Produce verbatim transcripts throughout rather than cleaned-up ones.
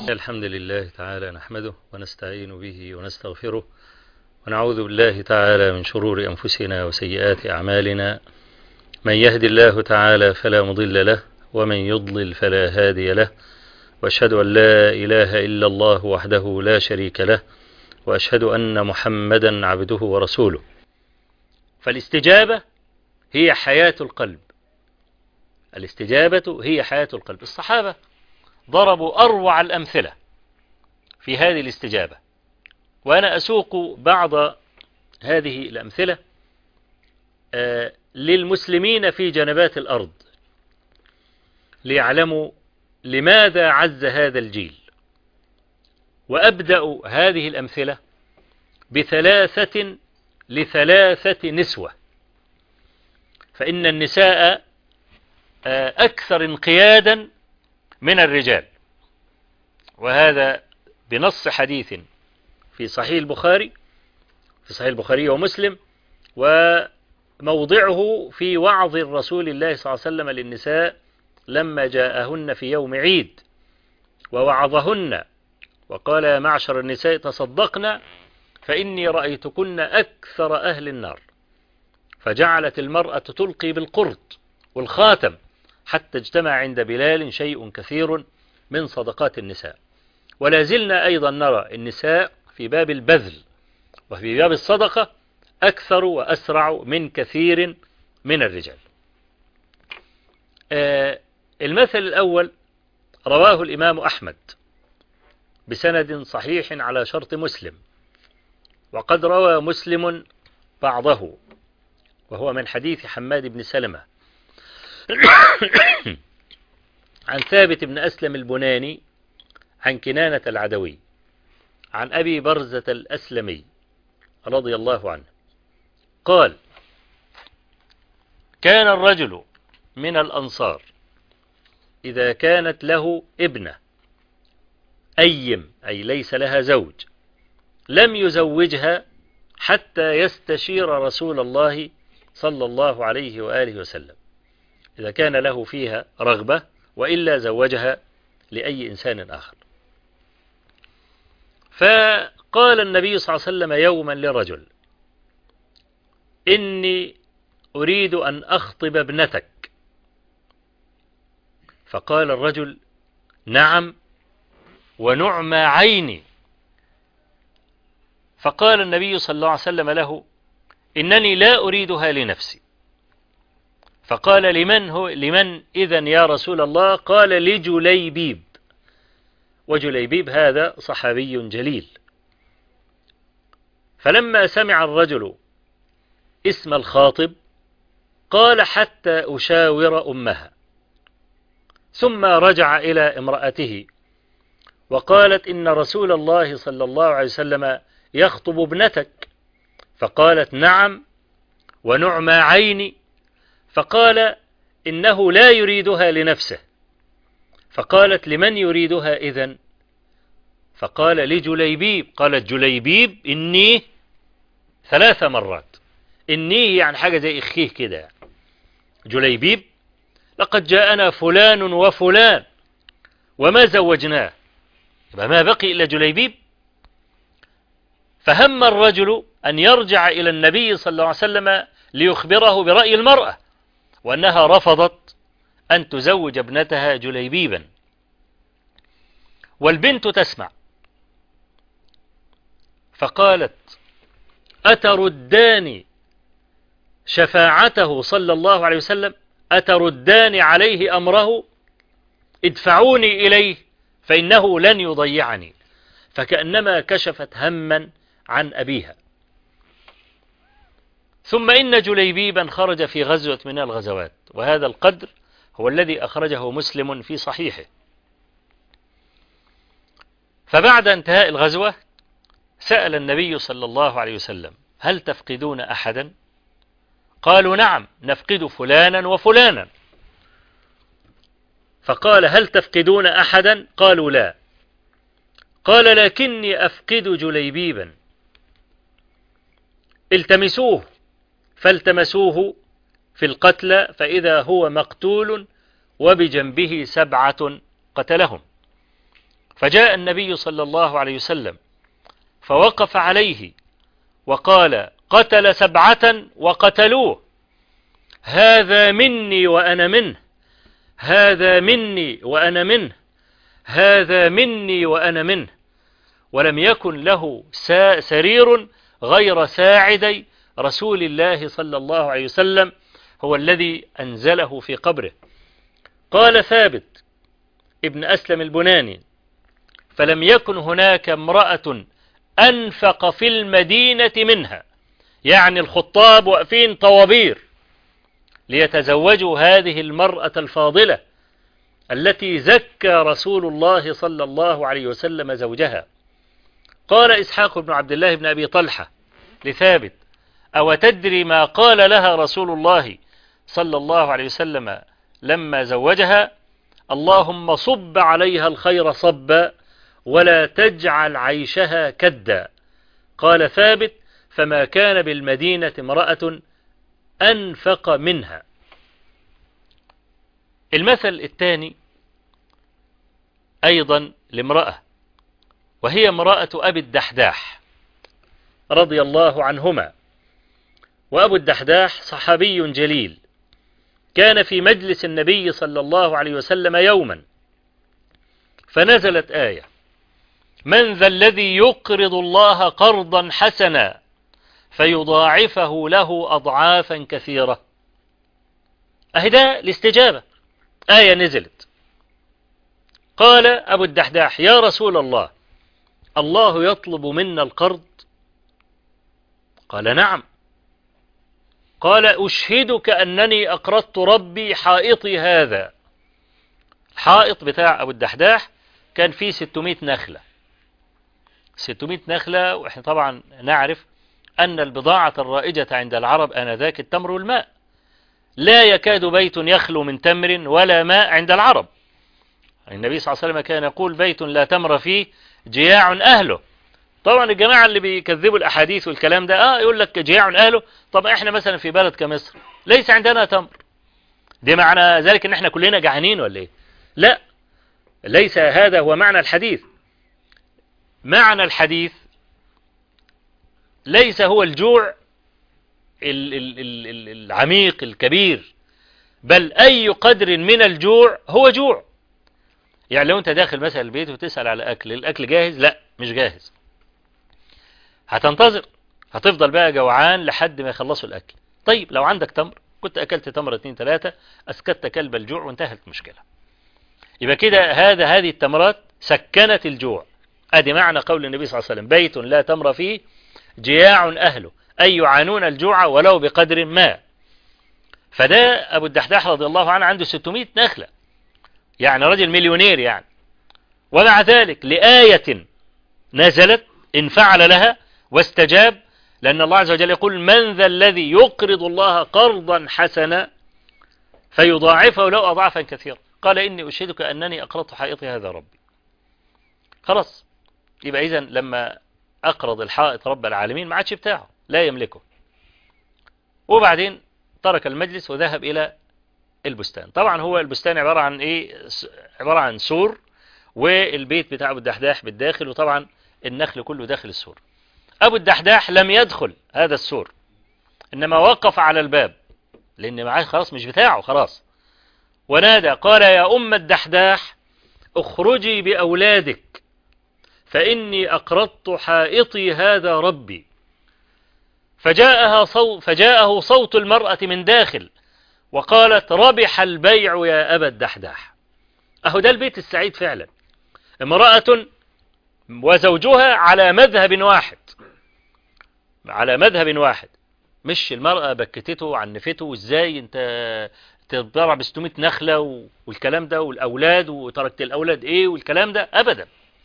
الحمد لله تعالى نحمده ونستعين به ونستغفره ونعوذ بالله تعالى من شرور أنفسنا وسيئات أعمالنا. من يهد الله تعالى فلا مضل له ومن يضلل فلا هادي له، وأشهد أن لا إله إلا الله وحده لا شريك له، وأشهد أن محمدا عبده ورسوله. فالاستجابة هي حياة القلب، الاستجابة هي حياة القلب. الصحابة ضربوا أروع الأمثلة في هذه الاستجابة، وأنا أسوق بعض هذه الأمثلة للمسلمين في جنبات الأرض ليعلموا لماذا عز هذا الجيل. وأبدأ هذه الأمثلة بثلاثة لثلاثة نسوة، فإن النساء أكثر انقيادا من الرجال، وهذا بنص حديث في صحيح البخاري في صحيح البخاري ومسلم، وموضعه في وعظ الرسول الله صلى الله عليه وسلم للنساء لما جاءهن في يوم عيد ووعظهن وقال: يا معشر النساء تصدقن فإني رأيتكن أكثر أهل النار. فجعلت المرأة تلقي بالقرط والخاتم حتى اجتمع عند بلال شيء كثير من صدقات النساء. ولا زلنا أيضا نرى النساء في باب البذل وفي باب الصدقة أكثر وأسرع من كثير من الرجال. آه المثل الأول رواه الإمام أحمد بسند صحيح على شرط مسلم، وقد روى مسلم بعضه، وهو من حديث حماد بن سلمة عن ثابت بن أسلم البناني عن كنانة العدوي عن أبي برزة الأسلمي رضي الله عنه قال: كان الرجل من الأنصار إذا كانت له ابنة أيم، أي ليس لها زوج، لم يزوجها حتى يستشير رسول الله صلى الله عليه وآله وسلم إذا كان له فيها رغبة، وإلا زوجها لأي إنسان آخر. فقال النبي صلى الله عليه وسلم يوما لرجل: إني أريد أن أخطب ابنتك. فقال الرجل: نعم ونعم عيني. فقال النبي صلى الله عليه وسلم له: إنني لا أريدها لنفسي. فقال: لمن هو لمن إذن يا رسول الله؟ قال: لجليبيب. وجليبيب هذا صحابي جليل. فلما سمع الرجل اسم الخاطب قال: حتى أشاور أمها. ثم رجع إلى امرأته وقالت: إن رسول الله صلى الله عليه وسلم يخطب ابنتك. فقالت: نعم ونعم عيني. فقال: إنه لا يريدها لنفسه. فقالت: لمن يريدها إذن؟ فقال: لجليبيب. قالت جليبيب إني ثلاث مرات. إني يعني حاجة زي إخيه كده. جليبيب لقد جاءنا فلان وفلان وما زوجناه، يبقى ما بقي إلا جليبيب. فهم الرجل أن يرجع إلى النبي صلى الله عليه وسلم ليخبره برأي المرأة، وأنها رفضت أن تزوج ابنتها جليبيبا، والبنت تسمع. فقالت: أتردان شفاعته صلى الله عليه وسلم؟ أتردان عليه أمره؟ ادفعوني إليه فإنه لن يضيعني. فكأنما كشفت هما عن أبيها. ثم إن جليبيبا خرج في غزوة من الغزوات، وهذا القدر هو الذي أخرجه مسلم في صحيحه. فبعد انتهاء الغزوة سأل النبي صلى الله عليه وسلم: هل تفقدون أحدا؟ قالوا: نعم نفقد فلانا وفلانا. فقال: هل تفقدون أحدا؟ قالوا: لا. قال: لكني أفقد جليبيبا. التمسوه. فالتمسوه في القتلى فإذا هو مقتول وبجنبه سبعة قتلهم. فجاء النبي صلى الله عليه وسلم فوقف عليه وقال: قتل سبعة وقتلوه، هذا مني وأنا منه، هذا مني وأنا منه، هذا مني وأنا منه. ولم يكن له سرير غير ساعدي رسول الله صلى الله عليه وسلم، هو الذي أنزله في قبره. قال ثابت ابن أسلم البناني: فلم يكن هناك امرأة أنفق في المدينة منها، يعني الخطاب واقفين طوابير ليتزوجوا هذه المرأة الفاضلة التي زكى رسول الله صلى الله عليه وسلم زوجها. قال إسحاق بن عبد الله بن أبي طلحة لثابت: أو تدري ما قال لها رسول الله صلى الله عليه وسلم لما زوجها؟ اللهم صب عليها الخير صبا ولا تجعل عيشها كدا. قال ثابت: فما كان بالمدينة امرأة أنفق منها. المثل الثاني أيضا لامرأة، وهي امرأة أبي الدحداح رضي الله عنهما. وأبو الدحداح صحابي جليل، كان في مجلس النبي صلى الله عليه وسلم يوما، فنزلت آية: من ذا الذي يقرض الله قرضا حسنا فيضاعفه له أضعافا كثيرة. أهدا الاستجابة، آية نزلت. قال أبو الدحداح: يا رسول الله، الله يطلب منا القرض؟ قال: نعم. قال: أشهدك أنني أقرضت ربي حائطي هذا. الحائط بتاع أبو الدحداح كان فيه ستمائة نخلة، ستمائة نخلة، وإحنا طبعا نعرف أن البضاعة الرائجة عند العرب آنذاك التمر والماء، لا يكاد بيت يخلو من تمر ولا ماء عند العرب. النبي صلى الله عليه وسلم كان يقول: بيت لا تمر فيه جياع أهله. طبعا الجماعة اللي بيكذبوا الأحاديث والكلام ده آه يقول لك جياع أهله. طب إحنا مثلا في بلد كمصر ليس عندنا تمر، دي معنى ذلك إن إحنا كلنا جعانين ولا إيه؟ لا، ليس هذا هو معنى الحديث. معنى الحديث ليس هو الجوع العميق الكبير، بل أي قدر من الجوع هو جوع. يعني لو أنت داخل مثلا البيت وتسأل على أكل، الأكل جاهز؟ لا، مش جاهز. هتنتظر، هتفضل بقى جوعان لحد ما يخلصوا الأكل. طيب لو عندك تمر كنت أكلت تمرة اتنين تلاتة، أسكت كلب الجوع وانتهت المشكلة. يبقى كده هذا هذه التمرات سكنت الجوع. أدي معنى قول النبي صلى الله عليه وسلم: بيت لا تمر فيه جياع أهله، أي يعانون الجوع ولو بقدر ما. فده أبو الدحداح رضي الله عنه عنده ستمائة نخلة، يعني رجل مليونير يعني. ومع ذلك لآية نزلت انفعل لها واستجاب، لأن الله عز وجل يقول: من ذا الذي يقرض الله قرضا حسنا فيضاعفه له أضعافا كثيرة. قال: إني أشهدك أنني أقرضت حائطي هذا ربي. خلاص، يبقى إذن لما أقرض الحائط رب العالمين ما عادش بتاعه، لا يملكه. وبعدين ترك المجلس وذهب إلى البستان. طبعا هو البستان عبارة عن إيه؟ عبارة عن سور، والبيت بتاع أبو الدحداح بالداخل، وطبعا النخل كله داخل السور. أبو الدحداح لم يدخل هذا السور، إنما وقف على الباب، لأن معاه خلاص مش بتاعه خلاص، ونادى قال: يا أم الدحداح، اخرجي بأولادك فإني أقرضت حائطي هذا ربي. فجاءها صوت فجاءه صوت المرأة من داخل وقالت: ربح البيع يا أبا الدحداح. أهو ده البيت السعيد فعلا، امرأة وزوجها على مذهب واحد، على مذهب واحد، مش المرأة بكتته عنفته وازاي انت تضرع بستمائة نخلة والكلام ده والأولاد وتركت الأولاد ايه والكلام ده، أبدا.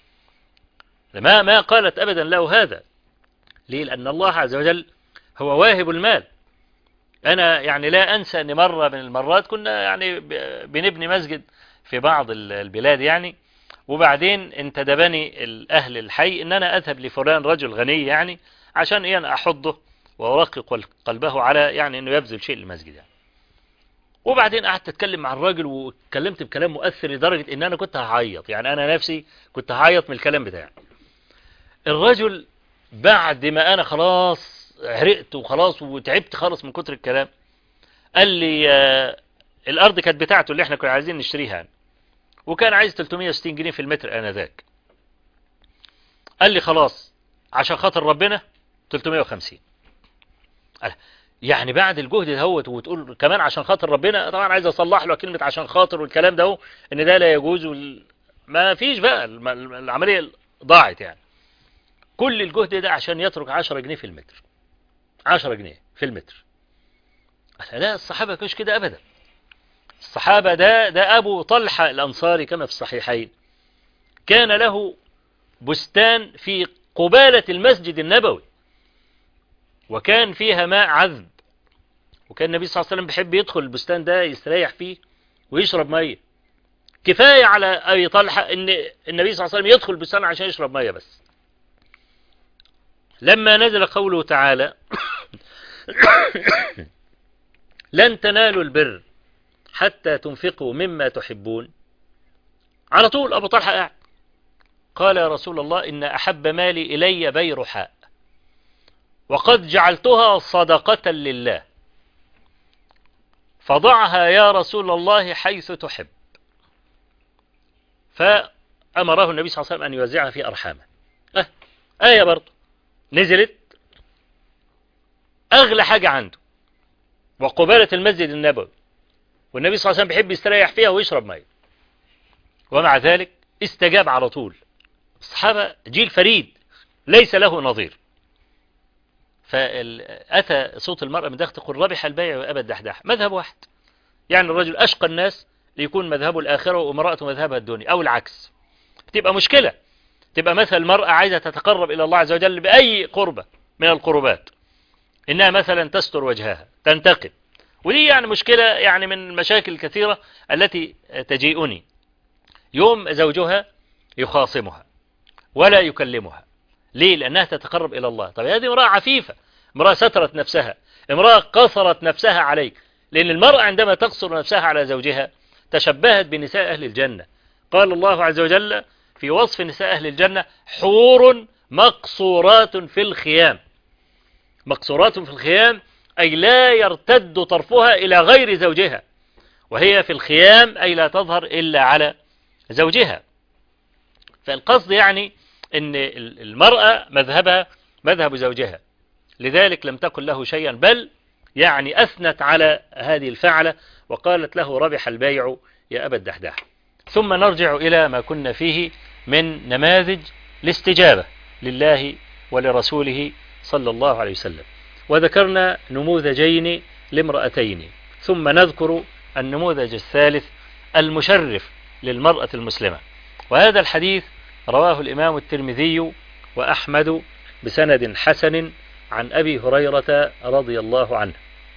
ما ما قالت أبدا له هذا. ليه؟ لأن الله عز وجل هو واهب المال. أنا يعني لا أنسى أن مرة من المرات كنا يعني بنبني مسجد في بعض البلاد يعني، وبعدين انتدبني الأهل الحي أن أنا أذهب لفلان رجل غني يعني عشان إيه أنا أحضه وأرقق قلبه على يعني أنه يبذل شيء للمسجد يعني. وبعدين قعدت اتكلم مع الراجل واتكلمت بكلام مؤثر لدرجة ان انا كنت هعيط، يعني انا نفسي كنت هعيط من الكلام بتاعي. الرجل بعد ما انا خلاص عرقت وخلاص وتعبت خالص من كتر الكلام، قال لي آه الارض كانت بتاعته اللي احنا كنا عايزين نشتريها يعني، وكان عايز ثلاثمائة وستين جنيه في المتر انذاك. قال لي خلاص عشان خاطر ربنا ثلاثمائة وخمسين. يعني بعد الجهد دهوت وتقول كمان عشان خاطر ربنا؟ طبعا عايز اصلح له كلمة عشان خاطر والكلام ده ان ده لا يجوز وال... ما فيش بقى، العملية ضاعت يعني. كل الجهد ده عشان يترك عشرة جنيه في المتر، عشرة جنيه في المتر. لا الصحابة كانوش كده ابدا. الصحابة ده ده ابو طلحة الانصاري كما في الصحيحين كان له بستان في قبالة المسجد النبوي، وكان فيها ماء عذب، وكان النبي صلى الله عليه وسلم بيحب يدخل البستان ده يستريح فيه ويشرب مية. كفاية على أبي طلحة ان النبي صلى الله عليه وسلم يدخل البستان عشان يشرب مية بس. لما نزل قوله تعالى لن تنالوا البر حتى تنفقوا مما تحبون، على طول أبو طلحة قاعد قال يا رسول الله إن أحب مالي إلي بيرحاء وقد جعلتها صدقة لله، فضعها يا رسول الله حيث تحب. فأمره النبي صلى الله عليه وسلم أن يوزعها في أرحامه. أه آية برضه نزلت أغلى حاجة عنده وقبالة المسجد النبوي، والنبي صلى الله عليه وسلم بيحب يستريح فيها ويشرب مية، ومع ذلك استجاب على طول. الصحابة جيل فريد ليس له نظير. فأتى صوت المرأة من داخل تقول ربح البيع وأبى الدحداح، مذهب واحد. يعني الرجل أشقى الناس ليكون مذهبه الآخرة وامرأته مذهبها الدنيا أو العكس، تبقى مشكلة. تبقى مثل المرأة عايزة تتقرب إلى الله عز وجل بأي قربة من القربات، إنها مثلا تستر وجهها تنتقب، ودي يعني مشكلة يعني من المشاكل الكثيرة التي تجيئني. يوم زوجها يخاصمها ولا يكلمها، ليه؟ لأنها تتقرب إلى الله. طب هذه امرأة عفيفة، امرأة سترت نفسها، امرأة قصرت نفسها عليك. لأن المرأة عندما تقصر نفسها على زوجها تشبهت بنساء أهل الجنة. قال الله عز وجل في وصف نساء أهل الجنة حور مقصورات في الخيام. مقصورات في الخيام أي لا يرتد طرفها إلى غير زوجها، وهي في الخيام أي لا تظهر إلا على زوجها. فالقصد يعني أن المرأة مذهبها مذهب زوجها، لذلك لم تقل له شيئا، بل يعني أثنت على هذه الفعلة وقالت له ربح البيع يا أبا الدحداح. ثم نرجع إلى ما كنا فيه من نماذج الاستجابة لله ولرسوله صلى الله عليه وسلم، وذكرنا نموذجين لامرأتين، ثم نذكر النموذج الثالث المشرف للمرأة المسلمة. وهذا الحديث رواه الإمام الترمذي وأحمد بسند حسن عن أبي هريرة رضي الله عنه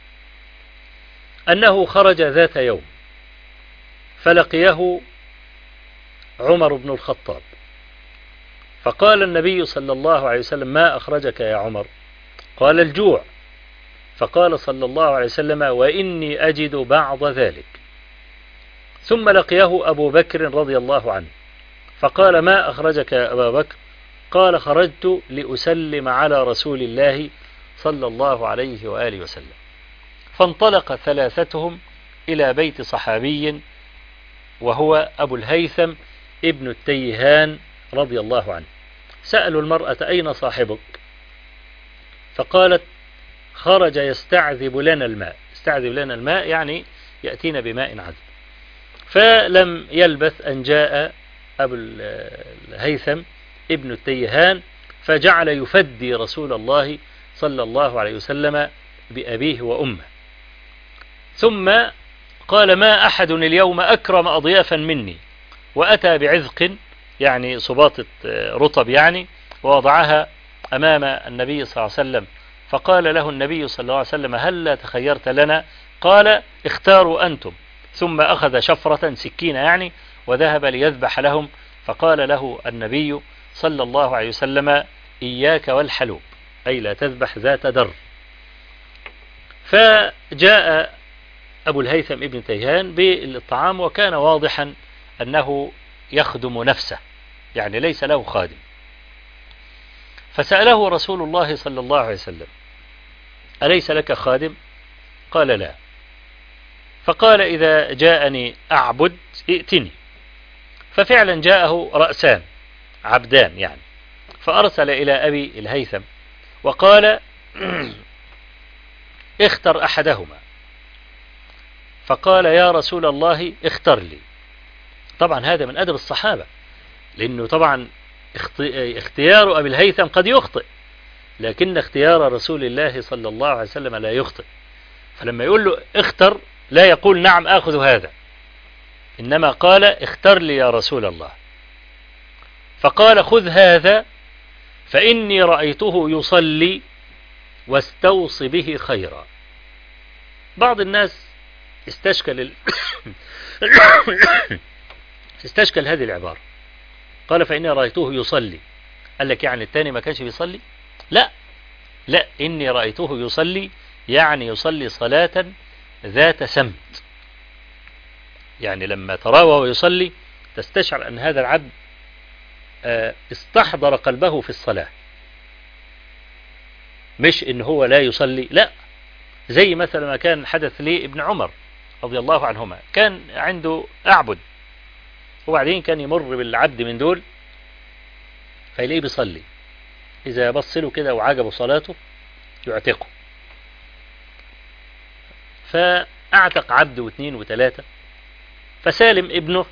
أنه خرج ذات يوم فلقيه عمر بن الخطاب، فقال النبي صلى الله عليه وسلم ما أخرجك يا عمر؟ قال الجوع. فقال صلى الله عليه وسلم وإني أجد بعض ذلك. ثم لقيه أبو بكر رضي الله عنه فقال ما أخرجك يا أبا بكر؟ قال خرجت لأسلم على رسول الله صلى الله عليه وآله وسلم. فانطلق ثلاثتهم إلى بيت صحابي وهو أبو الهيثم ابن التيهان رضي الله عنه. سألوا المرأة أين صاحبك؟ فقالت خرج يستعذب لنا الماء. استعذب لنا الماء يعني يأتينا بماء عذب. فلم يلبث أن جاء أبو الهيثم ابن التيهان فجعل يفدي رسول الله صلى الله عليه وسلم بأبيه وأمه، ثم قال ما أحد اليوم أكرم أضيافا مني، وأتى بعذق يعني صباطة رطب يعني، ووضعها أمام النبي صلى الله عليه وسلم. فقال له النبي صلى الله عليه وسلم هل تخيرت لنا؟ قال اختاروا أنتم. ثم أخذ شفرة سكينة يعني وذهب ليذبح لهم. فقال له النبي صلى الله عليه وسلم إياك والحلوب، أي لا تذبح ذات در. فجاء أبو الهيثم ابن تيهان بالطعام، وكان واضحا أنه يخدم نفسه، يعني ليس له خادم. فسأله رسول الله صلى الله عليه وسلم: أليس لك خادم؟ قال: لا. فقال: إذا جاءني أعبد ائتني. ففعلا جاءه رأسان عبدان يعني، فأرسل إلى أبي الهيثم وقال: اختر أحدهما. فقال: يا رسول الله اختر لي. طبعا هذا من أدب الصحابة، لأنه طبعا اختيار أبي الهيثم قد يخطئ، لكن اختيار رسول الله صلى الله عليه وسلم لا يخطئ. فلما يقول له اختر، لا يقول نعم آخذ هذا، إنما قال: اختر لي يا رسول الله. فقال: خذ هذا فإني رأيته يصلي واستوص به خيرا. بعض الناس استشكل ال... استشكل هذه العبارة، قال: فإني رأيته يصلي. قال لك يعني الثاني ما كانش بيصلي؟ لا لا، إني رأيته يصلي يعني يصلي صلاة ذات سمت، يعني لما تراه وهو يصلي تستشعر أن هذا العبد استحضر قلبه في الصلاة، مش إن هو لا يصلي. لا، زي مثلا ما كان حدث لي ابن عمر رضي الله عنهما، كان عنده أعبد، وبعدين كان يمر بالعبد من دول فيلاقيه بيصلي، إذا بص له كده وعجبه صلاته يعتقه. فأعتق عبد واثنين وثلاثة. فسالم ابنه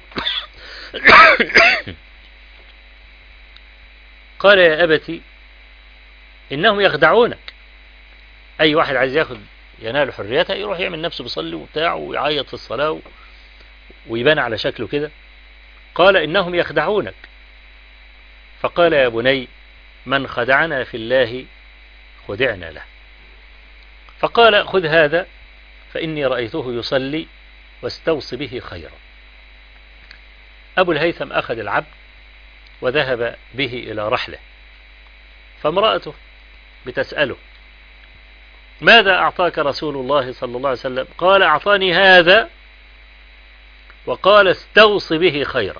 قال: يا أبتي إنهم يخدعونك. أي واحد عايز ياخد ينال حريته يروح يعمل نفسه بيصلي وبتاع ويعيط في الصلاة ويبان على شكله كده. قال: إنهم يخدعونك. فقال: يا بني من خدعنا في الله خدعنا له. فقال: خذ هذا فإني رأيته يصلي واستوص به خيرا. أبو الهيثم أخذ العبد وذهب به إلى رحله، فامرأته بتسأله: ماذا أعطاك رسول الله صلى الله عليه وسلم؟ قال: أعطاني هذا وقال استوص به خيرا.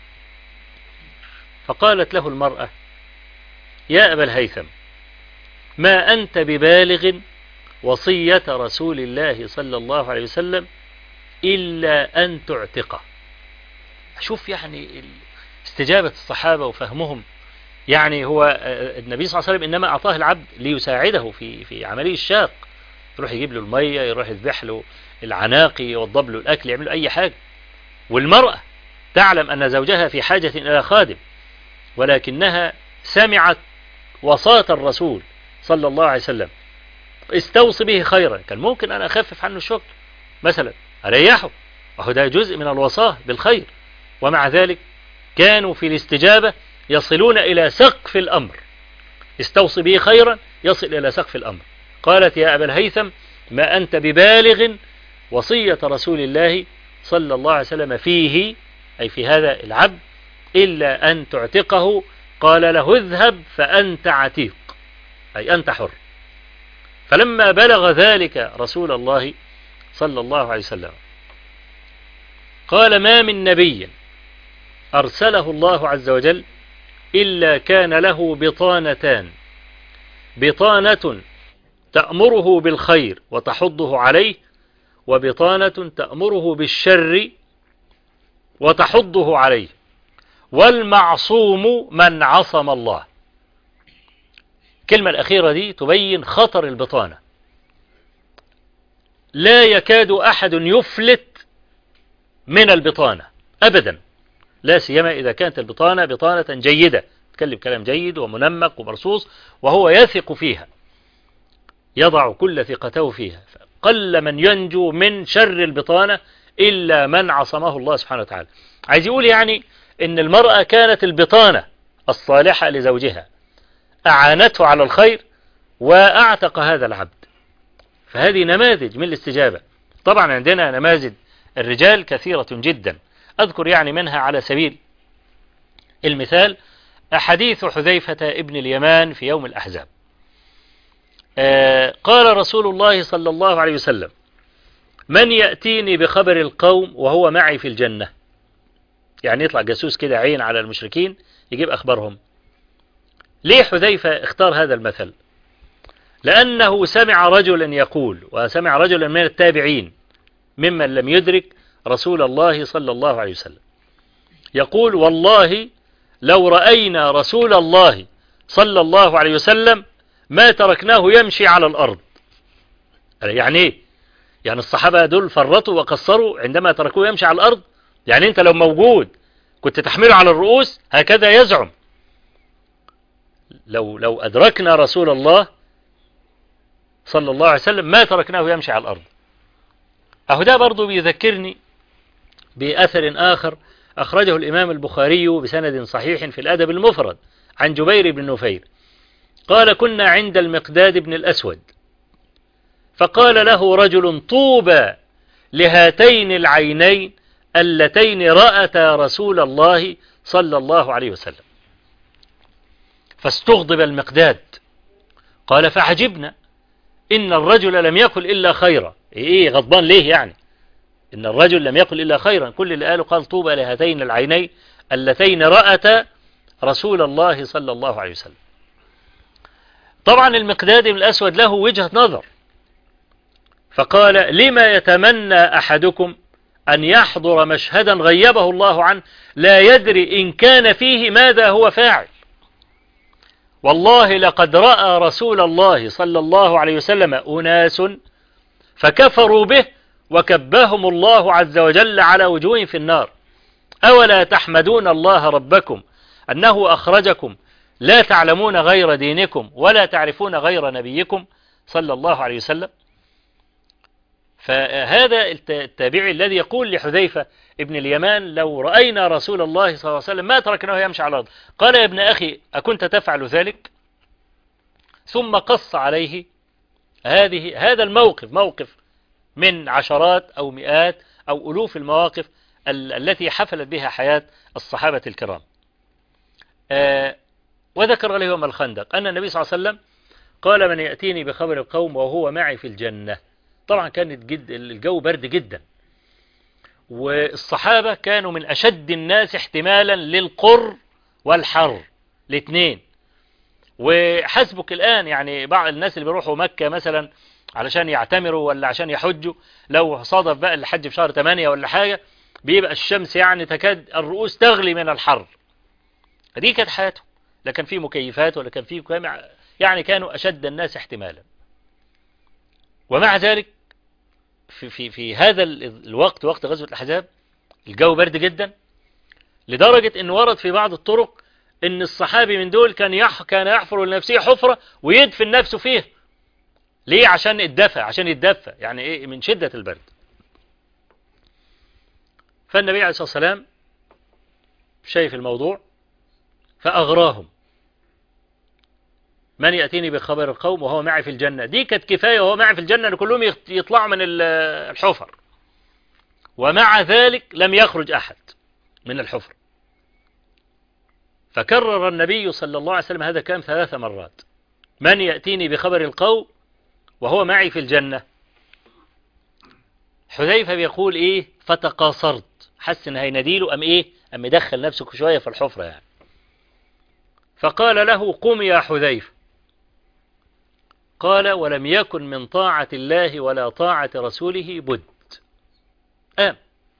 فقالت له المرأة: يا أبا الهيثم ما أنت ببالغ وصية رسول الله صلى الله عليه وسلم إلا أن تعتقه. شوف يعني استجابة الصحابة وفهمهم. يعني هو النبي صلى الله عليه وسلم إنما أعطاه العبد ليساعده في في عملية الشاق، يروح يجيب له المية، يروح يذبح له العناقي، يوضب له الأكل، يعمل له أي حاجة. والمرأة تعلم أن زوجها في حاجة إلى خادم، ولكنها سمعت وصاة الرسول صلى الله عليه وسلم: استوصي به خيرا. كان ممكن أن أخفف عنه الشغل مثلا، أريحه، وهو ده جزء من الوصاة بالخير. ومع ذلك كانوا في الاستجابة يصلون إلى سقف الأمر. استوصي به خيرا يصل إلى سقف الأمر. قالت: يا أبا الهيثم ما أنت ببالغ وصية رسول الله صلى الله عليه وسلم فيه، أي في هذا العبد، إلا أن تعتقه. قال له: اذهب فأنت عتيق، أي أنت حر. فلما بلغ ذلك رسول الله صلى الله عليه وسلم قال: ما من نبي أرسله الله عز وجل إلا كان له بطانتان: بطانة تأمره بالخير وتحضه عليه، وبطانة تأمره بالشر وتحضه عليه. والمعصوم من عصم الله. الكلمة الأخيرة دي تبين خطر البطانة. لا يكاد أحد يفلت من البطانة أبدا، لا سيما إذا كانت البطانة بطانة جيدة، تكلم كلام جيد ومنمق ومرصوص وهو يثق فيها، يضع كل ثقته فيها. قل من ينجو من شر البطانة إلا من عصمه الله سبحانه وتعالى. عايز يقول يعني إن المرأة كانت البطانة الصالحة لزوجها، أعانته على الخير وأعتق هذا العبد. فهذه نماذج من الاستجابة. طبعا عندنا نماذج الرجال كثيرة جدا، أذكر يعني منها على سبيل المثال حديث حذيفة ابن اليمان في يوم الأحزاب. آه قال رسول الله صلى الله عليه وسلم: من يأتيني بخبر القوم وهو معي في الجنة. يعني يطلع جاسوس كده عين على المشركين يجيب أخبارهم. ليه حذيفة اختار هذا المثل؟ لأنه سمع رجلا يقول، وسمع رجلا من التابعين ممن لم يدرك رسول الله صلى الله عليه وسلم، يقول: والله لو رأينا رسول الله صلى الله عليه وسلم ما تركناه يمشي على الأرض. يعني ايه؟ يعني الصحابة دول فرطوا وقصروا عندما تركوه يمشي على الأرض. يعني انت لو موجود كنت تحمله على الرؤوس، هكذا يزعم. لو لو أدركنا رسول الله صلى الله عليه وسلم ما تركناه يمشي على الأرض. أهو ده برضو بيذكرني بأثر آخر أخرجه الإمام البخاري بسند صحيح في الأدب المفرد عن جبير بن نفير قال: كنا عند المقداد بن الأسود فقال له رجل: طوبى لهاتين العينين اللتين رأتا رسول الله صلى الله عليه وسلم. فاستغضب المقداد قال: فعجبنا، إن الرجل لم يقل إلا خيرا. إيه غضبان ليه يعني؟ إن الرجل لم يقل إلا خيرا، كل اللي قاله قال: طوبى لهاتين العينين اللتين رأتا رسول الله صلى الله عليه وسلم. طبعا المقداد بن الأسود له وجهة نظر، فقال: لما يتمنى أحدكم أن يحضر مشهدا غيبه الله عنه لا يدري إن كان فيه ماذا هو فاعل؟ والله لقد رأى رسول الله صلى الله عليه وسلم أناس فكفروا به وكبهم الله عز وجل على وجوههم في النار، أولا تحمدون الله ربكم أنه أخرجكم لا تعلمون غير دينكم ولا تعرفون غير نبيكم صلى الله عليه وسلم. فهذا التابعي الذي يقول لحذيفة ابن اليمان: لو رأينا رسول الله صلى الله عليه وسلم ما تركناه يمشي على الأرض. قال: يا ابن أخي أكنت تفعل ذلك؟ ثم قص عليه هذه هذا الموقف، موقف من عشرات أو مئات أو ألوف المواقف ال التي حفلت بها حياة الصحابة الكرام. آه وذكر له يوم الخندق أن النبي صلى الله عليه وسلم قال: من يأتيني بخبر القوم وهو معي في الجنة. طبعا كانت جد الجو برد جدا، والصحابة كانوا من أشد الناس احتمالا للقر والحر الاثنين. وحسبك الآن يعني بعض الناس اللي بيروحوا مكة مثلا علشان يعتمروا ولا عشان يحجوا، لو صادف بقى الحج في شهر ثمانية ولا حاجة، بيبقى الشمس يعني تكاد الرؤوس تغلي من الحر. دي كانت حياتهم، لا كان في مكيفات ولا كان في كامع، يعني كانوا أشد الناس احتمالا. ومع ذلك في, في, في هذا الوقت، وقت غزوة الأحزاب، الجو برد جدا لدرجة أن ورد في بعض الطرق أن الصحابي من دول كان يح كان يحفر لنفسه حفرة ويدفن نفسه فيها. ليه؟ عشان الدفع، عشان يتدفى، يعني إيه؟ من شدة البرد. فالنبي عليه الصلاة والسلام شايف الموضوع فأغراهم: من يأتيني بخبر القوم وهو معي في الجنة. دي كانت كفاية وهو معي في الجنة أن كلهم يطلعوا من الحفر، ومع ذلك لم يخرج أحد من الحفر. فكرر النبي صلى الله عليه وسلم هذا كان ثلاث مرات: من يأتيني بخبر القوم وهو معي في الجنة. حذيفة بيقول إيه؟ فتقاصرت، حس إن هيناديله، أم إيه؟ أم يدخل نفسه شوية في الحفرة يعني. فقال له: قم يا حذيفة. قال: ولم يكن من طاعة الله ولا طاعة رسوله بد. آم.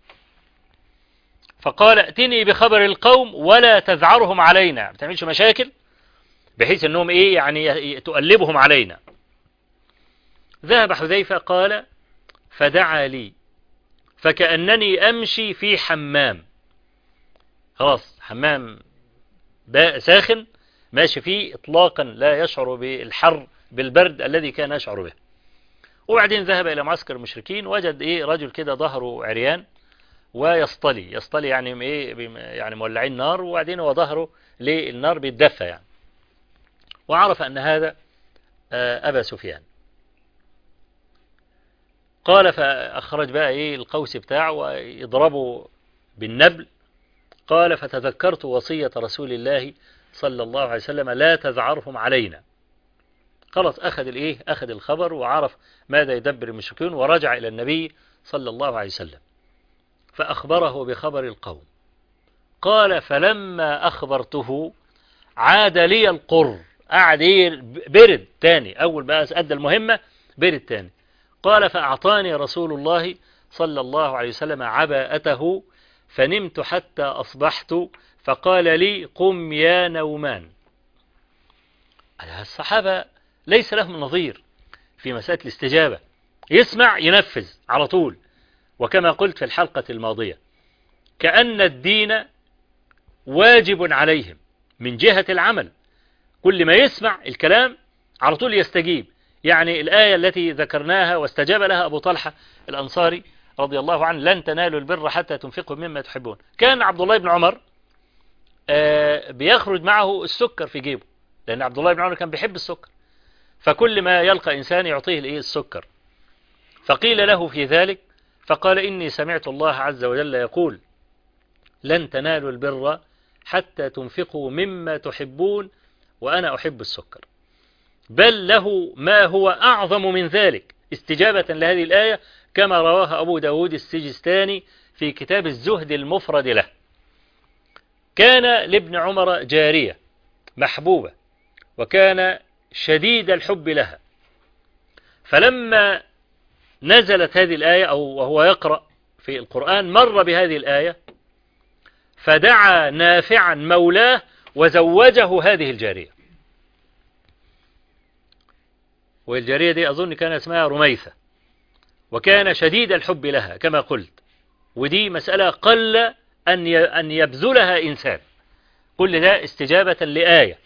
فقال: ائتني بخبر القوم ولا تذعرهم علينا، ما تعملش مشاكل بحيث أنهم إيه يعني تؤلبهم علينا. ذهب حذيفة قال: فدعا لي فكأنني أمشي في حمام. خلاص حمام ساخن ماشي فيه إطلاقا، لا يشعر بالحر بالبرد الذي كان يشعر به. وبعدين ذهب إلى معسكر المشركين، وجد إيه رجل كده ظهره عريان ويصطلي، يصطلي يعني إيه يعني مولعين نار، وبعدين هو ظهره للنار بيتدفى يعني. وعرف أن هذا أبا سفيان. قال: فأخرج بقى إيه القوس بتاعه ويضربه بالنبل. قال: فتذكرت وصية رسول الله صلى الله عليه وسلم: لا تذعرهم علينا. خلاص أخذ الإيه أخذ الخبر وعرف ماذا يدبر المشركون، ورجع إلى النبي صلى الله عليه وسلم فأخبره بخبر القوم. قال فلما أخبرته عاد لي القر، قعد برد تاني، أول بقى أدى المهمة برد تاني. قال فأعطاني رسول الله صلى الله عليه وسلم عباءته فنمت حتى أصبحت فقال لي قم يا نومان. الصحابة ليس لهم نظير في مسألة الاستجابة، يسمع ينفذ على طول. وكما قلت في الحلقة الماضية كأن الدين واجب عليهم من جهة العمل، كل ما يسمع الكلام على طول يستجيب. يعني الآية التي ذكرناها واستجاب لها أبو طلحة الأنصاري رضي الله عنه لن تنالوا البر حتى تنفقوا مما تحبون. كان عبد الله بن عمر بيخرج معه السكر في جيبه، لأن عبد الله بن عمر كان بيحب السكر، فكل ما يلقى إنسان يعطيه الإيه السكر. فقيل له في ذلك فقال إني سمعت الله عز وجل يقول لن تنالوا البر حتى تنفقوا مما تحبون وأنا أحب السكر، بل له ما هو أعظم من ذلك استجابة لهذه الآية كما رواها أبو داود السجستاني في كتاب الزهد المفرد له. كان لابن عمر جارية محبوبة وكان شديد الحب لها، فلما نزلت هذه الآية أو وهو يقرأ في القرآن مر بهذه الآية فدعا نافعا مولاه وزوجه هذه الجارية. والجارية دي أظن كان اسمها رميثة، وكان شديد الحب لها كما قلت، ودي مسألة قل أن أن يبذلها إنسان. كل ده استجابة لآية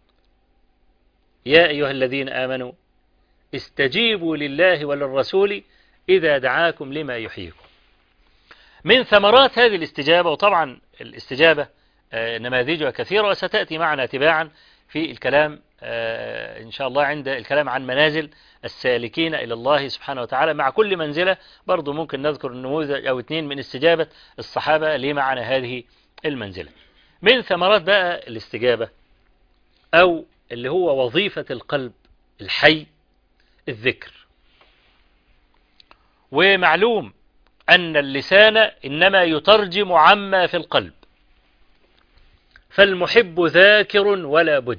يا أيها الذين آمنوا استجيبوا لله وللرسول إذا دعاكم لما يحييكم. من ثمرات هذه الاستجابة، وطبعا الاستجابة نماذجها كثيرة وستأتي معنا تباعا في الكلام إن شاء الله عند الكلام عن منازل السالكين إلى الله سبحانه وتعالى. مع كل منزلة برضو ممكن نذكر نموذج أو اثنين من استجابة الصحابة لمعنى هذه المنزلة. من ثمرات بقى الاستجابة أو اللي هو وظيفة القلب الحي الذكر. ومعلوم أن اللسان إنما يترجم عما في القلب، فالمحب ذاكر ولا بد،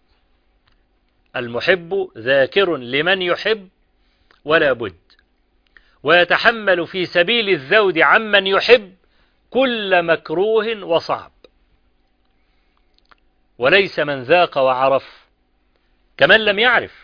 المحب ذاكر لمن يحب ولا بد، ويتحمل في سبيل الذود عمن يحب كل مكروه وصعب، وليس من ذاق وعرف كمن لم يعرف،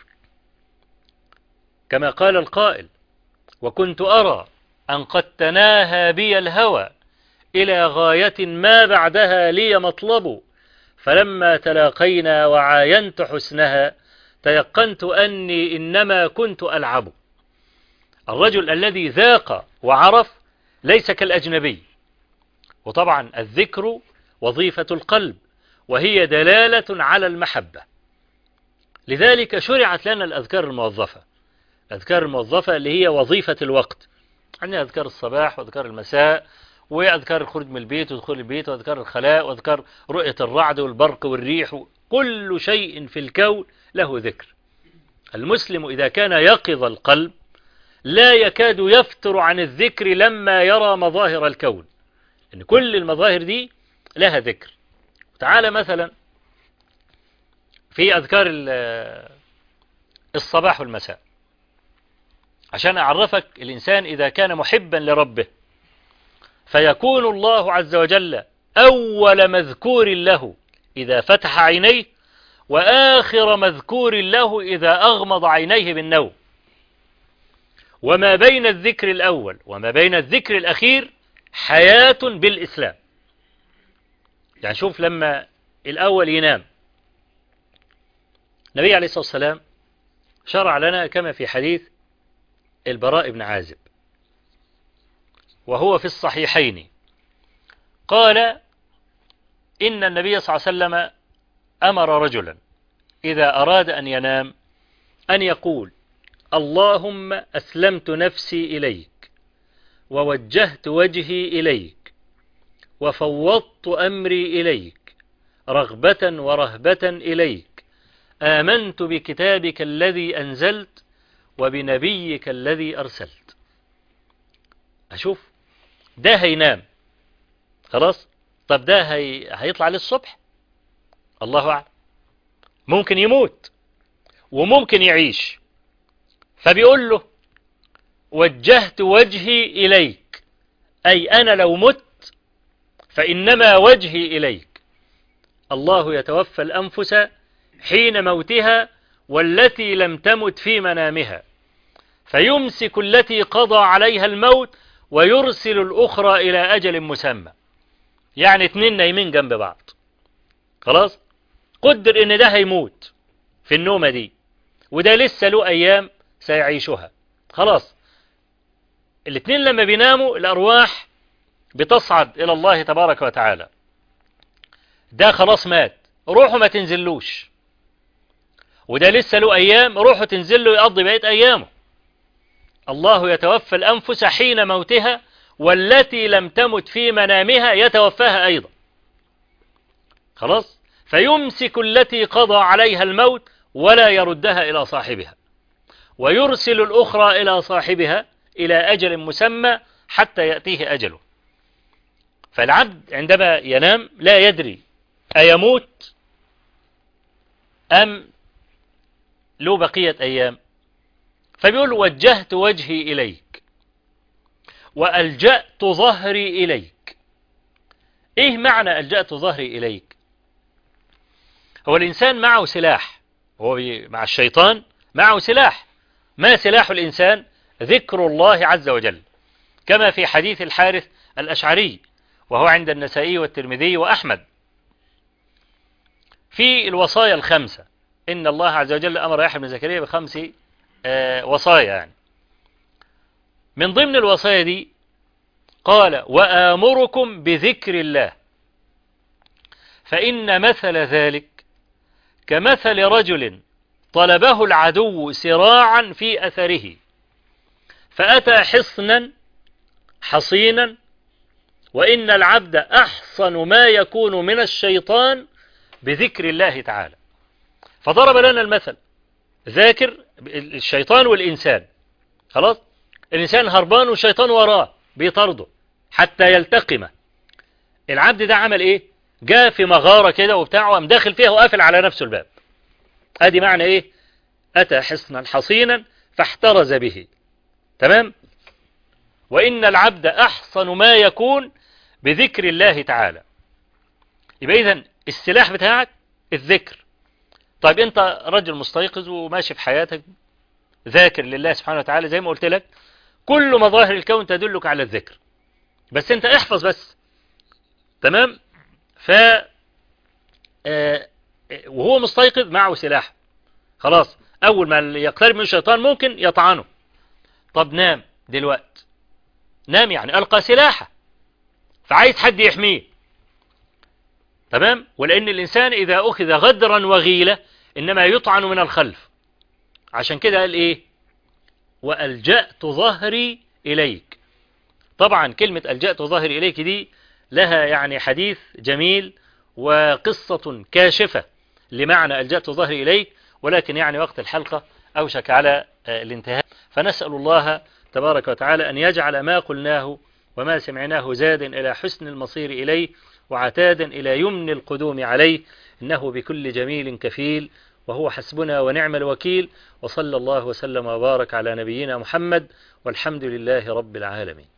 كما قال القائل وكنت أرى أن قد تناهى بي الهوى إلى غاية ما بعدها لي مطلب، فلما تلاقينا وعاينت حسنها تيقنت أني إنما كنت ألعب. الرجل الذي ذاق وعرف ليس كالأجنبي. وطبعا الذكر وظيفة القلب وهي دلالة على المحبة، لذلك شرعت لنا الأذكار الموظفة. الأذكار الموظفة اللي هي وظيفة الوقت، عندنا أذكار الصباح وأذكار المساء وأذكار الخروج من البيت ودخول البيت وأذكار الخلاء وأذكار رؤية الرعد والبرق والريح، كل شيء في الكون له ذكر. المسلم إذا كان يقظ القلب لا يكاد يفتر عن الذكر لما يرى مظاهر الكون، إن كل المظاهر دي لها ذكر. تعالى مثلا في أذكار الصباح والمساء عشان أعرفك الإنسان إذا كان محبا لربه فيكون الله عز وجل أول مذكور له إذا فتح عينيه وآخر مذكور له إذا أغمض عينيه بالنوم، وما بين الذكر الأول وما بين الذكر الأخير حياة بالإسلام. يعني شوف لما الأول ينام، النبي عليه الصلاة والسلام شرع لنا كما في حديث البراء بن عازب وهو في الصحيحين، قال إن النبي صلى الله عليه وسلم أمر رجلا إذا أراد أن ينام أن يقول اللهم أسلمت نفسي إليك ووجهت وجهي إليك وفوضت أمري إليك رغبة ورهبة إليك آمنت بكتابك الذي أنزلت وبنبيك الذي أرسلت. أشوف ده هينام خلاص، طب ده هي... هيطلع للصبح، الله أعلم، ممكن يموت وممكن يعيش. فبيقول له وجهت وجهي إليك، أي أنا لو مت فإنما وجهي إليك. الله يتوفى الأنفس حين موتها والتي لم تمت في منامها فيمسك التي قضى عليها الموت ويرسل الأخرى إلى أجل مسمى. يعني اتنين نايمين جنب بعض خلاص، قدر إن ده هيموت في النومة دي وده لسه له أيام سيعيشها. خلاص الاتنين لما بيناموا الأرواح بتصعد إلى الله تبارك وتعالى. ده خلاص مات، روحه ما تنزلوش، وده لسه له أيام روحه تنزل له يقضي بقية أيامه. الله يتوفى الأنفس حين موتها والتي لم تمت في منامها يتوفاها أيضا. خلاص، فيمسك التي قضى عليها الموت ولا يردها إلى صاحبها ويرسل الأخرى إلى صاحبها إلى أجل مسمى حتى يأتيه أجله. فالعبد عندما ينام لا يدري أيموت أم له بقية أيام. فبيقول وجهت وجهي إليك وألجأت ظهري إليك. إيه معنى ألجأت ظهري إليك؟ هو الإنسان معه سلاح، هو مع الشيطان معه سلاح. ما سلاح الإنسان؟ ذكر الله عز وجل، كما في حديث الحارث الأشعري وهو عند النسائي والترمذي وأحمد في الوصايا الخمسة. إن الله عز وجل أمر يحيى بن زكريا بخمس آه وصايا، يعني من ضمن الوصايا دي قال وآمركم بذكر الله فإن مثل ذلك كمثل رجل طلبه العدو سراعا في أثره فأتى حصنا حصينا وإن العبد أحصن ما يكون من الشيطان بذكر الله تعالى. فضرب لنا المثل ذاكر الشيطان والإنسان. خلاص، الإنسان هربان والشيطان وراه بيطرده حتى يلتقمه. العبد ده عمل إيه؟ جاء في مغارة كده وبتاعه وقام داخل فيها وقافل على نفسه الباب. ادي معنى ايه؟ اتى حصنا حصينا فاحترز به. تمام؟ وان العبد احصن ما يكون بذكر الله تعالى. يبقى اذا السلاح بتاعك الذكر. طيب انت رجل مستيقظ وماشي في حياتك ذاكر لله سبحانه وتعالى زي ما قلت لك، كل مظاهر الكون تدلك على الذكر، بس انت احفظ بس. تمام؟ ف آه وهو مستيقظ معه سلاح. خلاص، اول ما يقترب من الشيطان ممكن يطعنه. طب نام دلوقتي، نام يعني القى سلاحه، فعايز حد يحميه. تمام؟ ولان الانسان اذا اخذ غدرا وغيلة انما يطعن من الخلف. عشان كده قال ايه؟ والجأت ظهري اليك. طبعا كلمة الجأت ظهري اليك دي لها يعني حديث جميل وقصة كاشفة لمعنى الجأت ظهري إليك، ولكن يعني وقت الحلقة أوشك على الانتهاء. فنسأل الله تبارك وتعالى أن يجعل ما قلناه وما سمعناه زادا إلى حسن المصير إليه وعتادا إلى يمن القدوم عليه، إنه بكل جميل كفيل وهو حسبنا ونعم الوكيل. وصلى الله وسلم وبارك على نبينا محمد والحمد لله رب العالمين.